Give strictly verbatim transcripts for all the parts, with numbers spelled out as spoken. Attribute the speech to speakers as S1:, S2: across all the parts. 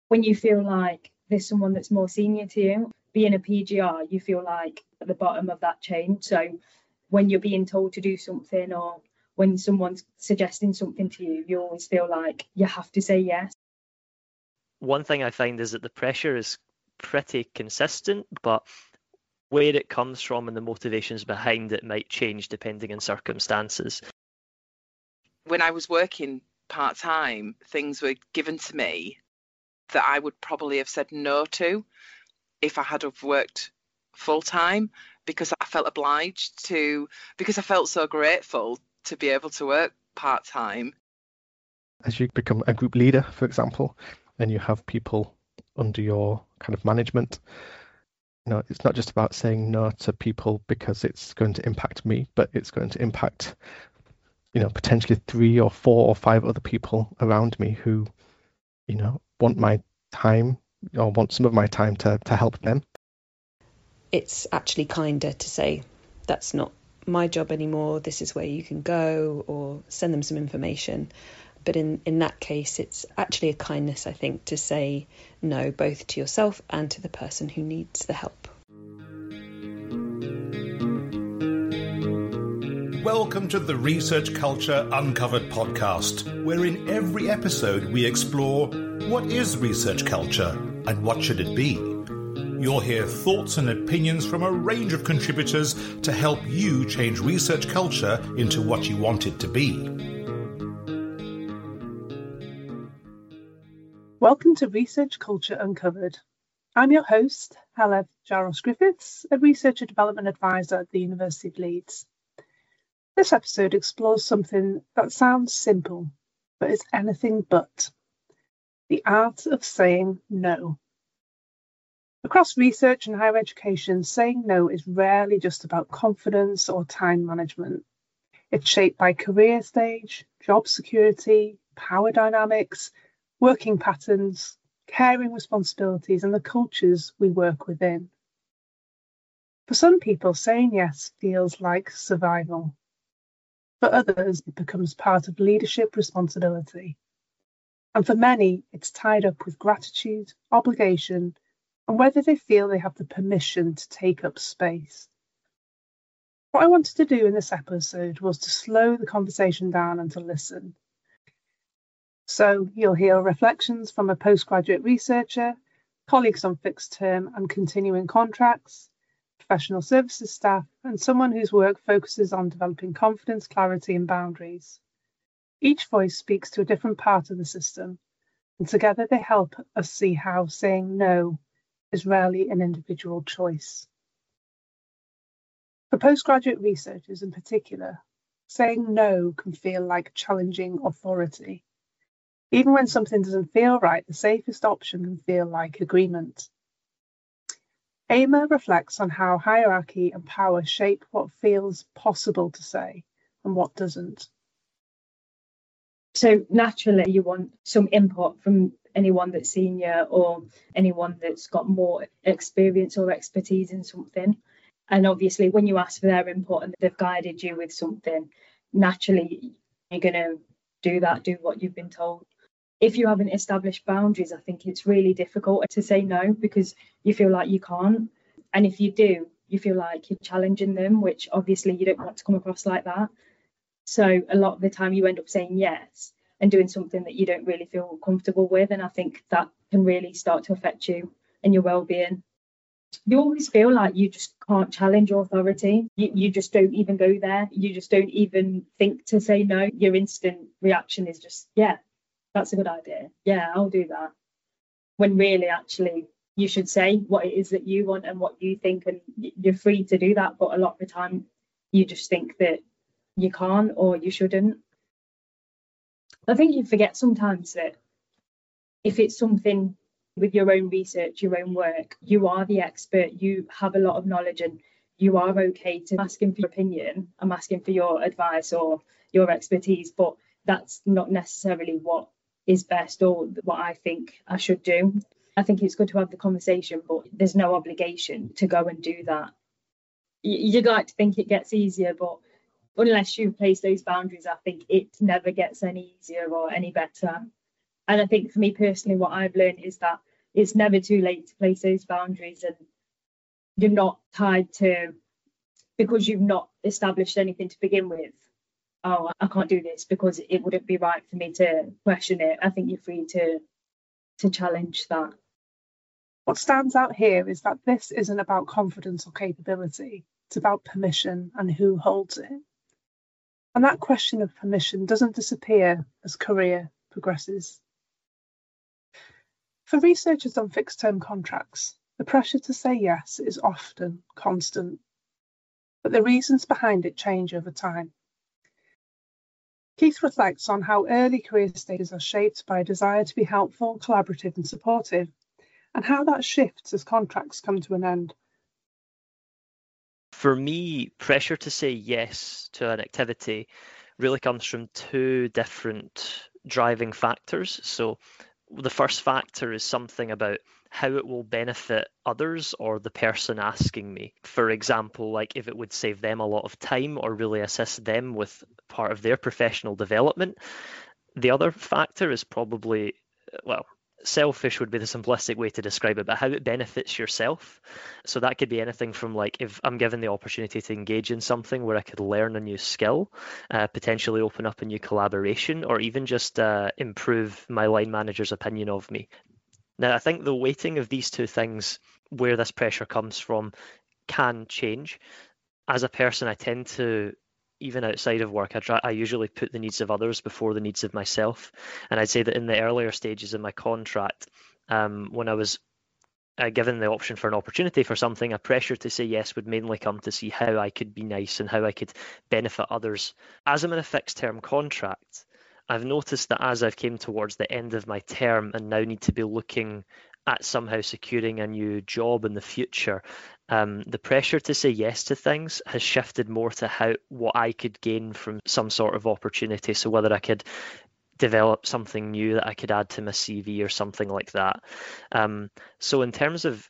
S1: When you feel like there's someone that's more senior to you, being a P G R, you feel like at the bottom of that chain. So when you're being told to do something, or when someone's suggesting something to you, you always feel like you have to say yes.
S2: One thing I find is that the pressure is pretty consistent, but where it comes from and the motivations behind it might change depending on circumstances.
S3: When I was working part-time, things were given to me that I would probably have said no to if I had have worked full-time, because I felt obliged to, because I felt so grateful to be able to work part-time.
S4: As you become a group leader, for example, and you have people under your kind of management, you know, it's not just about saying no to people because it's going to impact me, but it's going to impact, you know, potentially three or four or five other people around me who, you know, want my time or want some of my time to, to help them.
S5: It's actually kinder to say, that's not my job anymore, this is where you can go, or send them some information. But in, in that case, it's actually a kindness, I think, to say no, both to yourself and to the person who needs the help.
S6: Welcome to the Research Culture Uncovered podcast, where in every episode we explore what is research culture and what should it be. You'll hear thoughts and opinions from a range of contributors to help you change research culture into what you want it to be.
S7: Welcome to Research Culture Uncovered. I'm your host, Haled Jaros-Griffiths, a Research and Development Advisor at the University of Leeds. This episode explores something that sounds simple, but is anything but: the art of saying no. Across research and higher education, saying no is rarely just about confidence or time management. It's shaped by career stage, job security, power dynamics, working patterns, caring responsibilities, and the cultures we work within. For some people, saying yes feels like survival. For others, it becomes part of leadership responsibility. And for many, it's tied up with gratitude, obligation, and whether they feel they have the permission to take up space. What I wanted to do in this episode was to slow the conversation down and to listen. So you'll hear reflections from a postgraduate researcher, colleagues on fixed term and continuing contracts, professional services staff, and someone whose work focuses on developing confidence, clarity, and boundaries. Each voice speaks to a different part of the system, and together they help us see how saying no is rarely an individual choice. For postgraduate researchers in particular, saying no can feel like challenging authority. Even when something doesn't feel right, the safest option can feel like agreement. Eimear reflects on how hierarchy and power shape what feels possible to say and what doesn't.
S1: So naturally, you want some input from anyone that's senior or anyone that's got more experience or expertise in something. And obviously, when you ask for their input and they've guided you with something, naturally, you're going to do that, do what you've been told. If you haven't established boundaries, I think it's really difficult to say no because you feel like you can't. And if you do, you feel like you're challenging them, which obviously you don't want to come across like that. So a lot of the time you end up saying yes and doing something that you don't really feel comfortable with. And I think that can really start to affect you and your well-being. You always feel like you just can't challenge authority. You, you just don't even go there. You just don't even think to say no. Your instant reaction is just, yeah, that's a good idea. Yeah, I'll do that. When really, actually, you should say what it is that you want and what you think, and you're free to do that. But a lot of the time, you just think that you can't or you shouldn't. I think you forget sometimes that if it's something with your own research, your own work, you are the expert, you have a lot of knowledge, and you are okay to asking for your opinion. I'm asking for your advice or your expertise, but that's not necessarily what is best or what I think I should do. I think it's good to have the conversation, but there's no obligation to go and do that. You'd like to think it gets easier, but unless you place those boundaries, I think it never gets any easier or any better. And I think for me personally, what I've learned is that it's never too late to place those boundaries, and you're not tied to, because you've not established anything to begin with, oh, I can't do this because it wouldn't be right for me to question it. I think you're free to to challenge that.
S7: What stands out here is that this isn't about confidence or capability. It's about permission and who holds it. And that question of permission doesn't disappear as career progresses. For researchers on fixed-term contracts, the pressure to say yes is often constant, but the reasons behind it change over time. Keith reflects on how early career stages are shaped by a desire to be helpful, collaborative and supportive, and how that shifts as contracts come to an end.
S2: For me, pressure to say yes to an activity really comes from two different driving factors. So the first factor is something about how it will benefit others or the person asking me. For example, like if it would save them a lot of time or really assist them with part of their professional development. The other factor is probably, well, selfish would be the simplistic way to describe it, but how it benefits yourself. So that could be anything from like if I'm given the opportunity to engage in something where I could learn a new skill, uh, potentially open up a new collaboration, or even just uh, improve my line manager's opinion of me. Now, I think the weighting of these two things, where this pressure comes from, can change. As a person, I tend to, even outside of work, I, try, I usually put the needs of others before the needs of myself. And I'd say that in the earlier stages of my contract, um, when I was uh, given the option for an opportunity for something, a pressure to say yes would mainly come to see how I could be nice and how I could benefit others. As I'm in a fixed term contract, I've noticed that as I've came towards the end of my term and now need to be looking at somehow securing a new job in the future, um, the pressure to say yes to things has shifted more to how what I could gain from some sort of opportunity. So whether I could develop something new that I could add to my C V or something like that. Um, so in terms of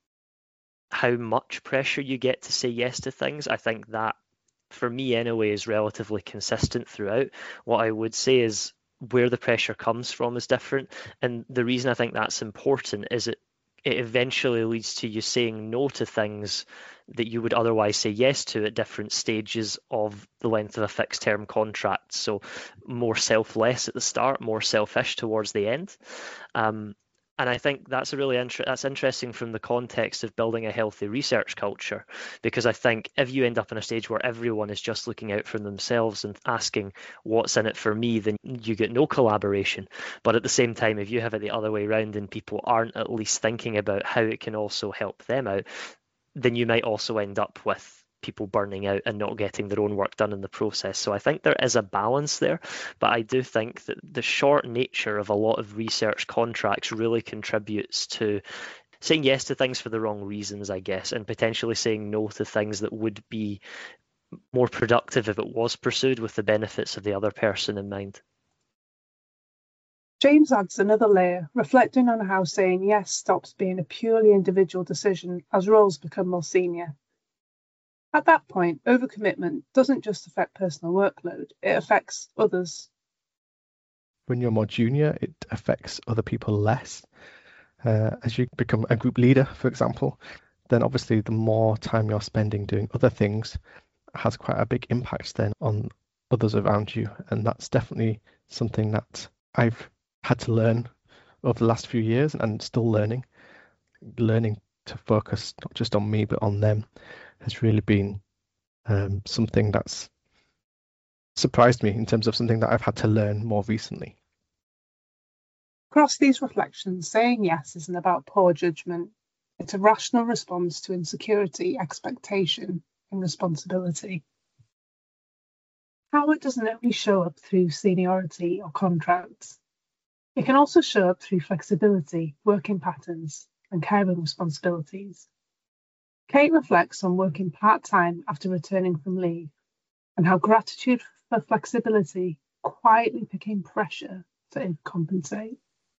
S2: how much pressure you get to say yes to things, I think that, for me anyway, is relatively consistent throughout. What I would say is where the pressure comes from is different. And the reason I think that's important is it, it eventually leads to you saying no to things that you would otherwise say yes to at different stages of the length of a fixed term contract. So more selfless at the start, more selfish towards the end. Um, And I think that's a really inter- that's interesting from the context of building a healthy research culture, because I think if you end up in a stage where everyone is just looking out for themselves and asking what's in it for me, then you get no collaboration. But at the same time, if you have it the other way around and people aren't at least thinking about how it can also help them out, then you might also end up with people burning out and not getting their own work done in the process. So I think there is a balance there, but I do think that the short nature of a lot of research contracts really contributes to saying yes to things for the wrong reasons, I guess, and potentially saying no to things that would be more productive if it was pursued with the benefits of the other person in mind.
S7: James adds another layer, reflecting on how saying yes stops being a purely individual decision as roles become more senior. At that point, overcommitment doesn't just affect personal workload, it affects others.
S4: When you're more junior, it affects other people less. Uh, as you become a group leader, for example, then obviously the more time you're spending doing other things has quite a big impact then on others around you. And that's definitely something that I've had to learn over the last few years and still learning. Learning to focus not just on me, but on them has really been um, something that's surprised me in terms of something that I've had to learn more recently.
S7: Across these reflections, saying yes isn't about poor judgment. It's a rational response to insecurity, expectation, and responsibility. How it doesn't only show up through seniority or contracts. It can also show up through flexibility, working patterns, and caring responsibilities. Kate reflects on working part-time after returning from leave and how gratitude for flexibility quietly became pressure to compensate.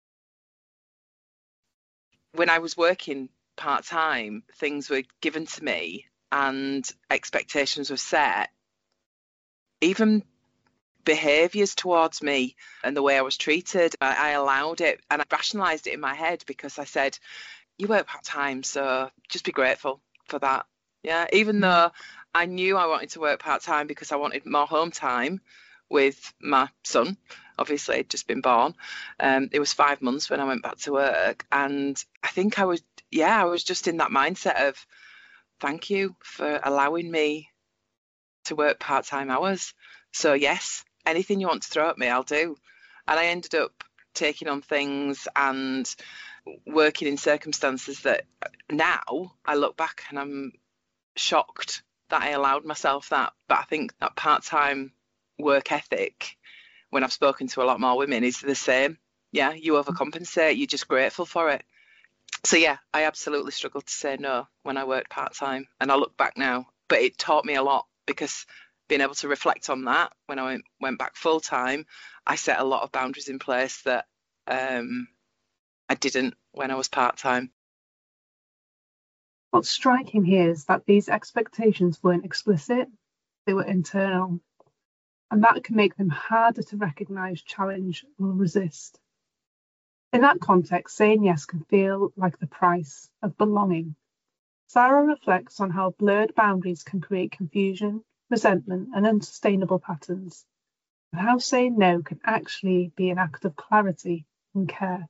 S3: When I was working part-time, things were given to me and expectations were set, even behaviours towards me and the way I was treated. I, I allowed it, and I rationalised it in my head because I said, you work part-time, so just be grateful for that. Yeah, even though I knew I wanted to work part-time because I wanted more home time with my son. Obviously, he'd just been born. Um, it was five months when I went back to work, and I think I was, yeah, I was just in that mindset of, thank you for allowing me to work part-time hours. So yes, anything you want to throw at me, I'll do. And I ended up taking on things and working in circumstances that now I look back and I'm shocked that I allowed myself that. But I think that part-time work ethic, when I've spoken to a lot more women, is the same. Yeah, you overcompensate, you're just grateful for it. So yeah, I absolutely struggled to say no when I worked part-time, and I look back now, but it taught me a lot, because being able to reflect on that when I went, went back full-time, I set a lot of boundaries in place that um, I didn't when I was part-time.
S7: What's striking here is that these expectations weren't explicit, they were internal, and that can make them harder to recognise, challenge or resist. In that context, saying yes can feel like the price of belonging. Sarah reflects on how blurred boundaries can create confusion, resentment and unsustainable patterns, and how saying no can actually be an act of clarity and care.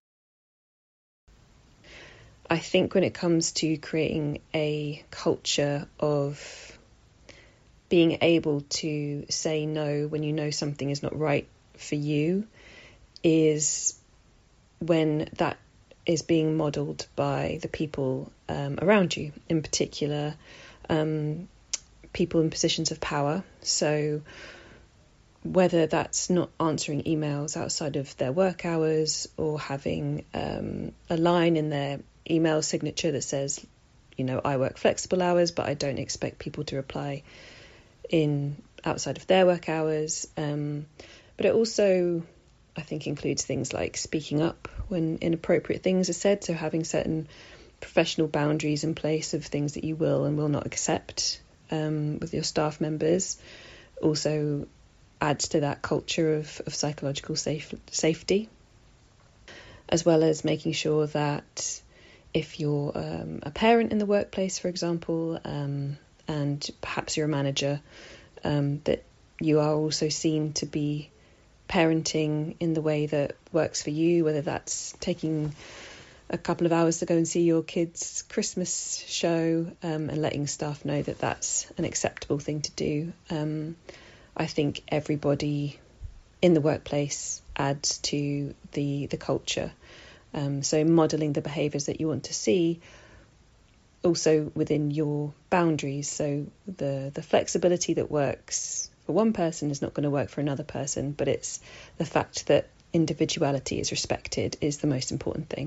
S5: I think when it comes to creating a culture of being able to say no when you know something is not right for you, is when that is being modelled by the people um, around you, in particular um, people in positions of power. So whether that's not answering emails outside of their work hours, or having um, a line in their email signature that says, you know, I work flexible hours, but I don't expect people to reply in outside of their work hours. Um, but it also, I think, includes things like speaking up when inappropriate things are said. So having certain professional boundaries in place of things that you will and will not accept um, with your staff members also adds to that culture of, of psychological safe, safety, as well as making sure that if you're um, a parent in the workplace, for example, um, and perhaps you're a manager, um, that you are also seen to be parenting in the way that works for you, whether that's taking a couple of hours to go and see your kids' Christmas show um, and letting staff know that that's an acceptable thing to do. Um, I think everybody in the workplace adds to the the culture. Um, so modelling the behaviours that you want to see, also within your boundaries. So the, the flexibility that works for one person is not going to work for another person, but it's the fact that individuality is respected is the most important thing.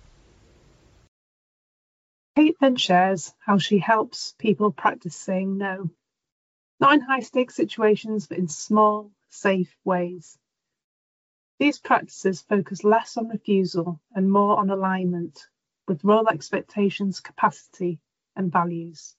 S7: Kate then shares how she helps people practice saying no, not in high-stakes situations, but in small, safe ways. These practices focus less on refusal and more on alignment with role expectations, capacity, and values.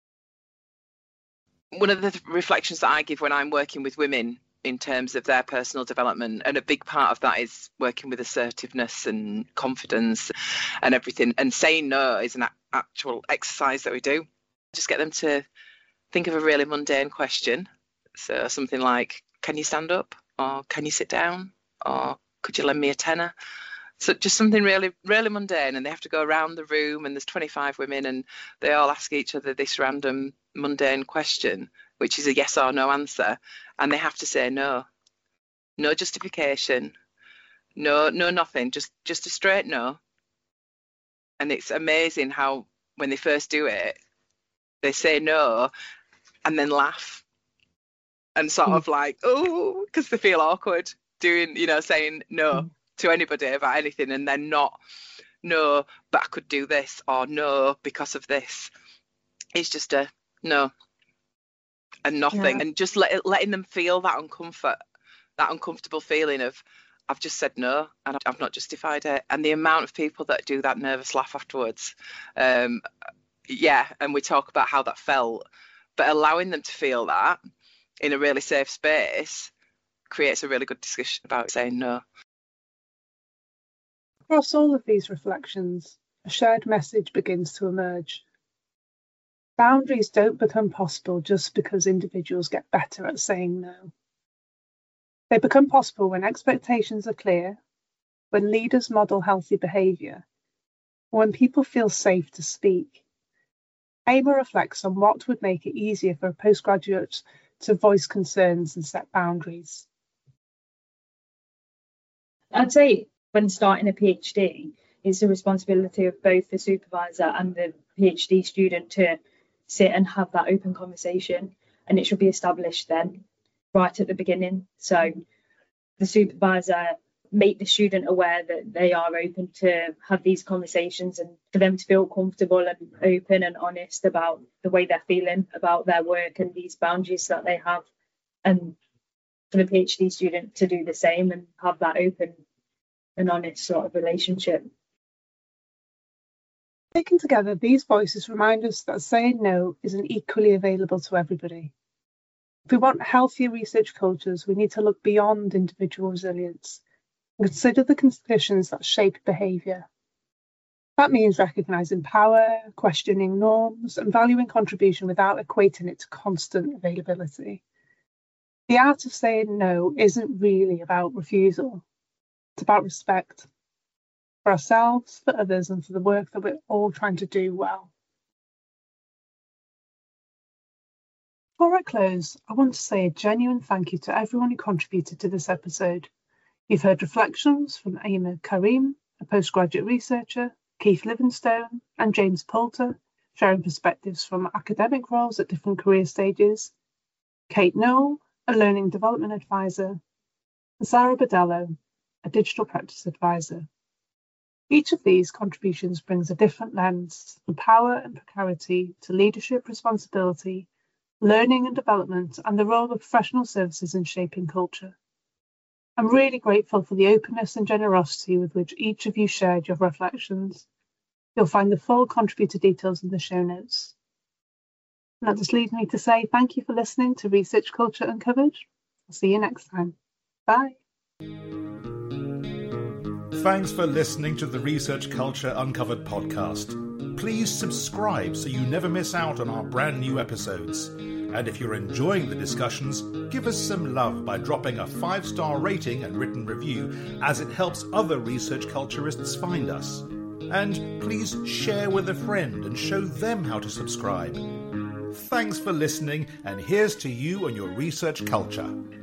S3: One of the reflections that I give when I'm working with women in terms of their personal development, and a big part of that is working with assertiveness and confidence and everything, and saying no is an actual exercise that we do. Just get them to think of a really mundane question. So something like, can you stand up? Or can you sit down? Or could you lend me a tenner? So just something really, really mundane, and they have to go around the room, and there's twenty-five women, and they all ask each other this random mundane question, which is a yes or no answer, and they have to say no. No justification, no, no nothing, just, just a straight no. And it's amazing how when they first do it, they say no and then laugh and sort mm. of like, oh, because they feel awkward doing, you know, saying no mm. to anybody about anything, and then not, no, but I could do this, or no, because of this. It's just a no and nothing. Yeah. And just let, letting them feel that uncomfort, that uncomfortable feeling of, I've just said no and I've not justified it. And the amount of people that do that nervous laugh afterwards, um, yeah, and we talk about how that felt, but allowing them to feel that in a really safe space creates a really good discussion about saying no.
S7: Across all of these reflections, a shared message begins to emerge. Boundaries don't become possible just because individuals get better at saying no. They become possible when expectations are clear, when leaders model healthy behaviour, and when people feel safe to speak. A I M A reflects on what would make it easier for a postgraduate to voice concerns and set boundaries.
S1: I'd say when starting a PhD, it's the responsibility of both the supervisor and the PhD student to sit and have that open conversation, and it should be established then, right at the beginning. So the supervisor make the student aware that they are open to have these conversations, and for them to feel comfortable and open and honest about the way they're feeling about their work and these boundaries that they have, and for the PhD student to do the same and have that open and honest sort of relationship.
S7: Taken together, these voices remind us that saying no isn't equally available to everybody. If we want healthier research cultures, we need to look beyond individual resilience and consider the conditions that shape behaviour. That means recognising power, questioning norms, and valuing contribution without equating it to constant availability. The art of saying no isn't really about refusal. It's about respect for ourselves, for others, and for the work that we're all trying to do well. Before I close, I want to say a genuine thank you to everyone who contributed to this episode. You've heard reflections from Aymer Karim, a postgraduate researcher, Keith Livingstone, and James Poulter, sharing perspectives from academic roles at different career stages, Kate Noel, a learning development advisor, and Sarah Badello, a digital practice advisor. Each of these contributions brings a different lens from power and precarity to leadership responsibility, learning and development, and the role of professional services in shaping culture. I'm really grateful for the openness and generosity with which each of you shared your reflections. You'll find the full contributor details in the show notes. And that just leaves me to say thank you for listening to Research Culture Uncovered. I'll see you next time. Bye.
S6: Thanks for listening to the Research Culture Uncovered podcast. Please subscribe so you never miss out on our brand new episodes. And if you're enjoying the discussions, give us some love by dropping a five-star rating and written review, as it helps other research culturists find us. And please share with a friend and show them how to subscribe. Thanks for listening, and here's to you and your research culture.